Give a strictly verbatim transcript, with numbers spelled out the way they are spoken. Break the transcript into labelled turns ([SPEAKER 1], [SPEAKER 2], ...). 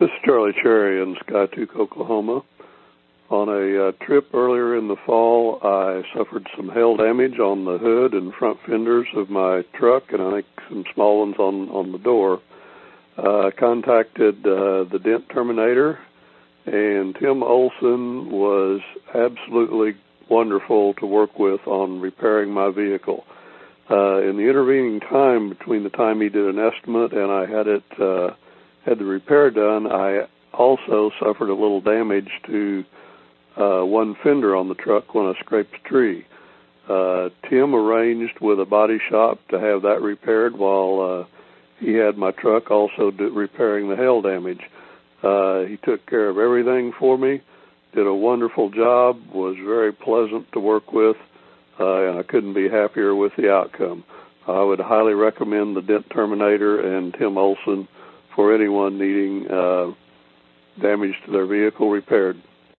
[SPEAKER 1] This is Charlie Cherry in Skiatook, Oklahoma. On a uh, trip earlier in the fall, I suffered some hail damage on the hood and front fenders of my truck, and I think some small ones on, on the door. Uh, I contacted uh, the Dent Terminator, and Tim Olson was absolutely wonderful to work with on repairing my vehicle. Uh, in the intervening time between the time he did an estimate and I had it uh, had the repair done, I also suffered a little damage to uh, one fender on the truck when I scraped a tree. Uh, Tim arranged with a body shop to have that repaired while uh, he had my truck also do, repairing the hail damage. Uh, he took care of everything for me, did a wonderful job, was very pleasant to work with, uh, and I couldn't be happier with the outcome. I would highly recommend the Dent Terminator and Tim Olson for anyone needing uh, damage to their vehicle repaired.